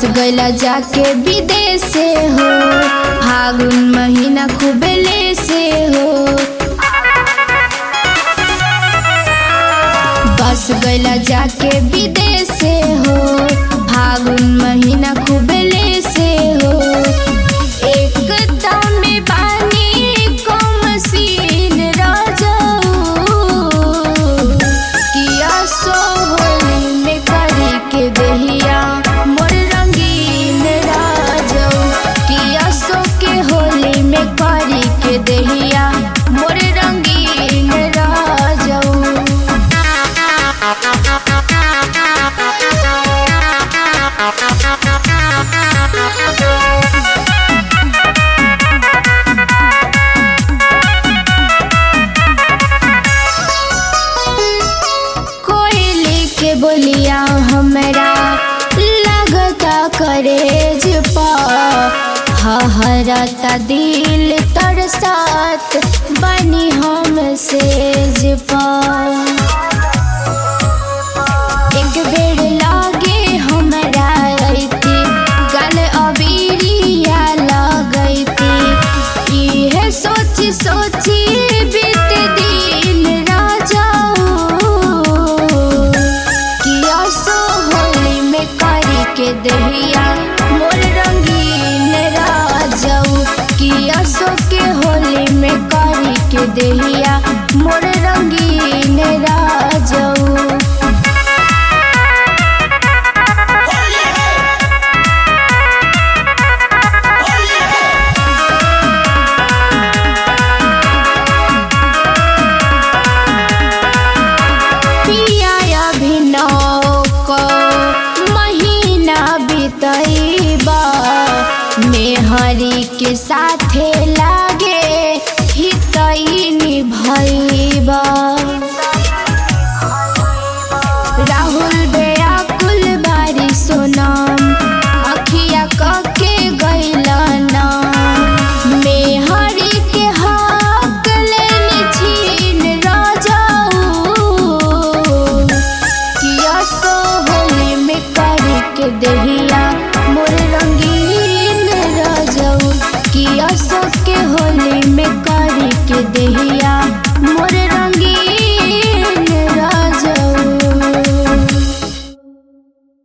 गैला जाके विदेश से हो, फागुन महीना खूबेले से हो। बस गैला जाके विदेश से हो, फागुन महीना खूबेले से हो। एकदम में बानी को मसीन राजाऊ, किया सो होली में करी के दहिया मोर रंगीन राजाऊ, किया सो के होली में करी के दहिया मोर रंगीन राजाऊ। कोयली के बोलिया हमरा लगता करेज पा, हहरता दिल तरसात बनी हम सेज पा। एक बेर लागे हमरा अइती, गल अबीरिया लगैती, इहे सोची सोची बीत दिन राजाऊ, किया सो होली में करी के दहिया मोर रंगीन राजाऊ, किया सो के होली में करी के दहिया मोर रंगीन।